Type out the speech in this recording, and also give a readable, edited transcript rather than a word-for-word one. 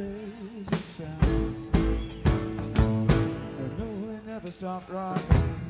crazy sound. I know they never stopped rocking.